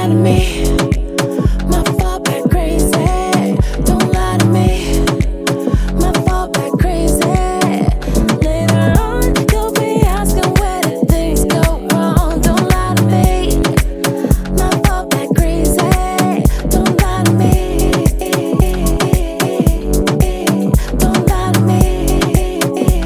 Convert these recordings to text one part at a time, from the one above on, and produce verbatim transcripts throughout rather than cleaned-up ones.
lie to me. My fault back crazy. Don't lie to me. My fault back crazy. Later on, you'll be asking where did things go wrong. Don't lie to me. My fault back crazy. Don't lie to me. Don't lie to me.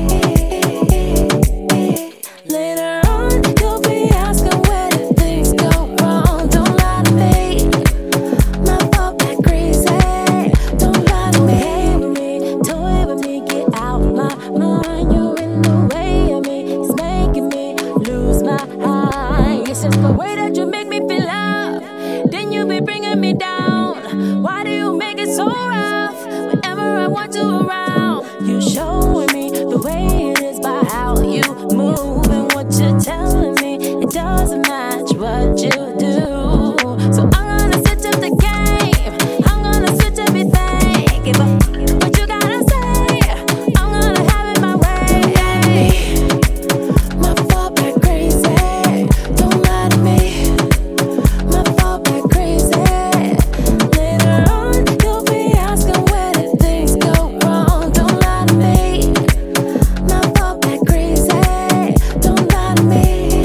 Later on, you'll be asking where did things go wrong. Don't lie to me. My fault back crazy. Don't lie to me. Toy with me, get out my mind. You're in the way of me. It's making me lose my mind. It's just the way that you make me feel love. Then you be bringing me down. Why do you make it so rough? Whenever I want you around, you showing me the way it is by how you move and what you're telling me. It doesn't match what you do. So I'm gonna switch up the game. I'm gonna switch everything. Give up what you gotta say. I'm gonna have it my way. My fault back crazy. Don't lie to me. My fault back crazy. Later on, you'll be asking where did things go wrong. Don't lie to me. My fault back crazy. Don't lie to me.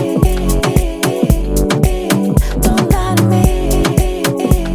Don't lie to me.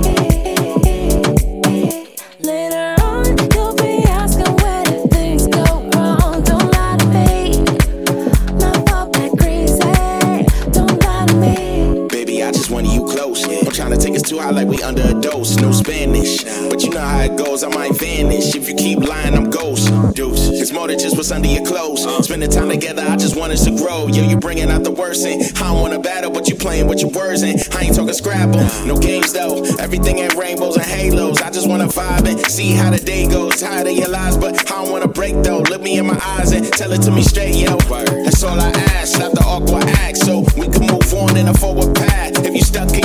Later on, you'll be asking where did things go wrong. Don't lie to me. My fault back crazy. Don't lie to me. Baby, I just wanted you close. I'm trying to take us too high like we under a dose. No Spanish, but you know how it goes. I might vanish if you keep lying. I'm ghost. Deuce. It's more than just what's under your clothes. Spending time together, I just want us to grow. Yeah, you bringing out the worst in. I don't wanna battle, but you playing with your words and I ain't talking Scrabble. No games though. Everything ain't rainbows and halos. I just wanna vibe and see how the day goes. Tired of your lies, but I don't wanna break though. Look me in my eyes and tell it to me straight, yo. That's all I ask. Stop the awkward act so we can move on in a forward path. If you stuck